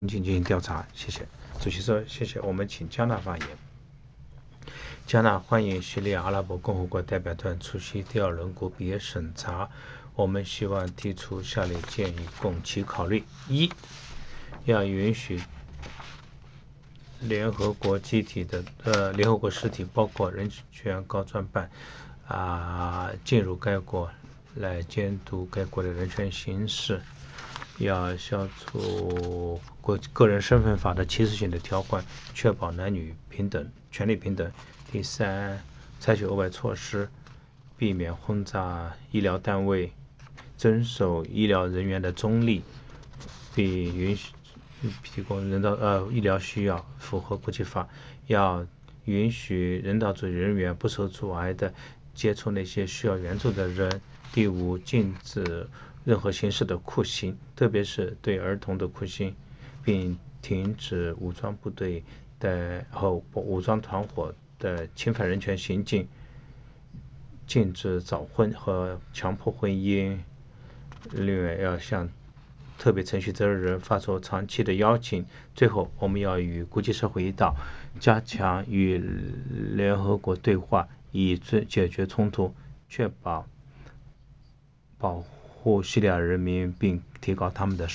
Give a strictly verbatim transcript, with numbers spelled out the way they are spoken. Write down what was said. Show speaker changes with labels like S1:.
S1: 进行调查。谢谢。主席说：“谢谢。我们请加纳发言。”加纳欢迎叙利亚阿拉伯共和国代表团出席第二轮国别审查。我们希望提出下列建议供其考虑：一、要允许联合国集体的呃联合国实体，包括人权高专办啊、进入该国来监督该国的人权形势。要消除国个人身份法的歧视性的条款，确保男女平等、权利平等。第三，采取额外措施，避免轰炸医疗单位，遵守医疗人员的中立，并允许提供人道呃医疗需要，符合国际法。要允许人道主义人员不受阻碍的接触那些需要援助的人。第五，禁止任何形式的酷刑，特别是对儿童的酷刑，并停止武装部队的和武装团伙的侵犯人权行径，禁止早婚和强迫婚姻。另外，要向特别程序责任人发出长期的邀请。最后，我们要与国际社会一道，加强与联合国对话，以解决冲突，确保保护叙利亚人民，并提高他们的